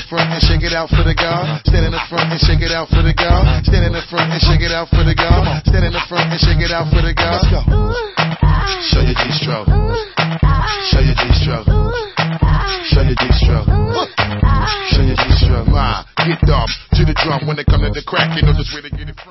front and shake it out for the God. Stand in the front and shake it out for the God. Stand in the front and shake it out for the God. Stand in the front and shake it out for the God. Let's go. Show your G-stroke. Show your G-stroke. Show your G-stroke. Show your G-stroke. Get up to the drum when they come to the crack. You know this way to get it.